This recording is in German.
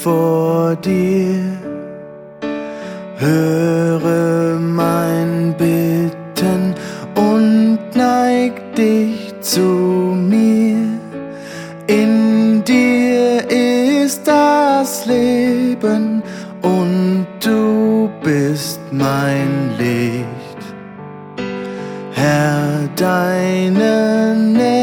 vor dir. Höre mein Bitten und neig dich zu mir. In dir ist das Leben und du bist mein Licht. Herr, deine Nähe